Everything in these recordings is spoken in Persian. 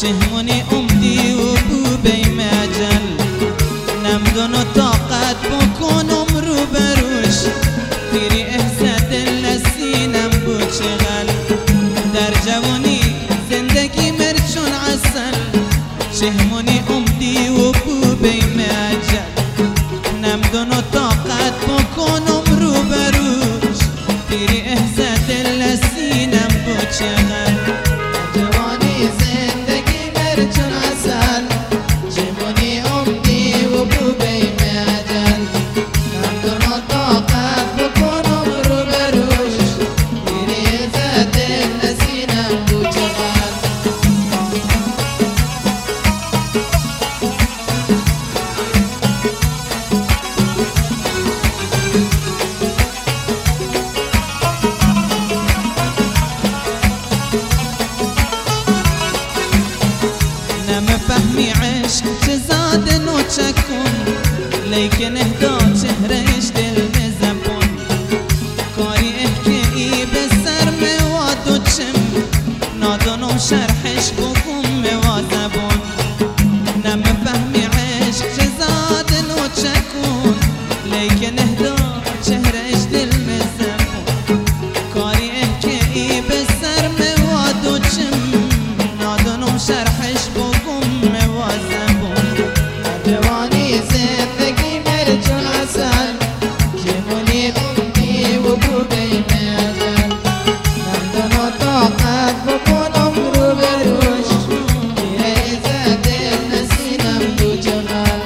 چهمونی امدی و بو بیم اجل نمدن و طاقت بکنم رو بروش تیری احسد دل نسینم بو چغل در جوانی زندگی مرچون عسل چهمونی امدی و بو بیم اجل نمدن و طاقت بکنم رو بروش تیری احسد دل نسینم بو چغل جوانی زندگی مرچون عسل چهمونی امدی و بو بیم اجل نمدن و طاقت بکنم رو بروش تیری احسد دل نسینم بو چغل فهمی عشق چه زادن و چکن لیکن اهدا چهرهش دل نزبون کاری احکی به سر مواد و چم نادانم شرحش بکن موازبون نم فهمی عشق چه زادن و چکن لیکن اهدا چهرهش دل نزبون کاری احکی به سر مواد و چم نادانم شرحش بکن جوانی زندگی مرچون عسل چهمونی امدی و بو بیم اجل نمدن و طاقت بکنم رو بروش تیره عزت دل نسینم بو چغل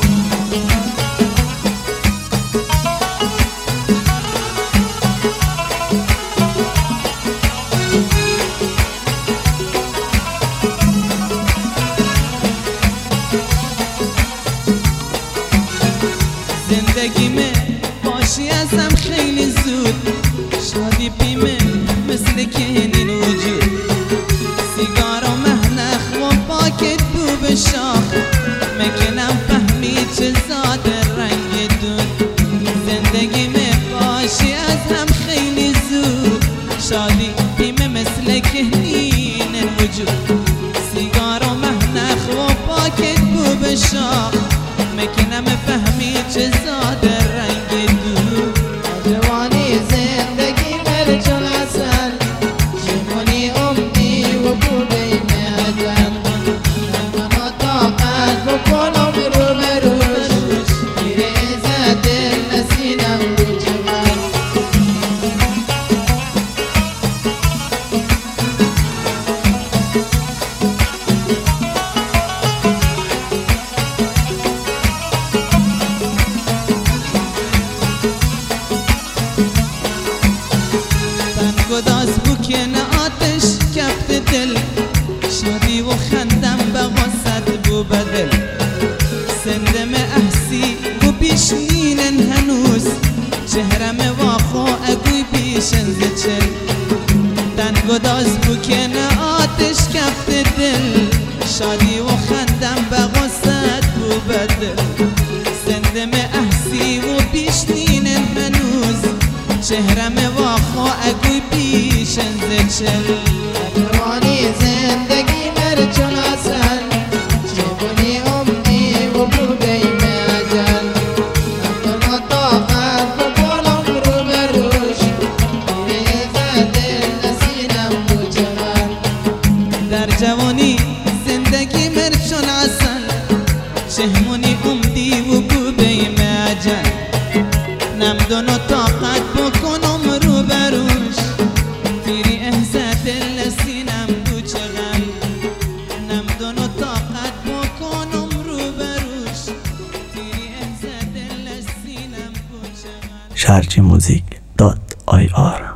زندگی من باشی ازم خیلی زود شادی بیمه مثل کنین وجود سیگار و مهنخ و پاکت بو بشاخ مکنم فهمی چه زاده رنگ دود زندگی من باشی ازم خیلی زود شادی بیمه مثل کنین وجود سیگار و مهنخ و پاکت بو بشاخ مکنم فهمی چه زاده رنگ دود جوانی زندگی مرچون عسل چهمونی امدی و بو بیم اجل نمدن و طاقت بکنم رو بروش تیره عزت دل نسینم بو چغل گداز بکن آتش کفت دل شادی و خندم به غصت بو بدل سندم احسی و بیشمینن هنوز چهرم واخو اگوی بیشن زچل تن گداز بکن آتش کفت دل شادی و خندم به غصت بو بدل سندم احسی و بیشمینن هنوز چهرم واخو اگوی بیشن زچل جوانی زندگی مرچون عسل چهمونی امدی و بو بیم اجل نمدن و طاقت بکنم رو بروش تیره عزت دل نسینم بو چغل در جوانی زندگی مرچون عسل چهمونی امدی و بو بیم اجل نمدن و طاقت بکنم رو بروش تیری احسد دل نسینم بو چغل نمدن و طاقت بکنم رو بروش تیری احسد دل نسینم بو چغل sharjmusic.ir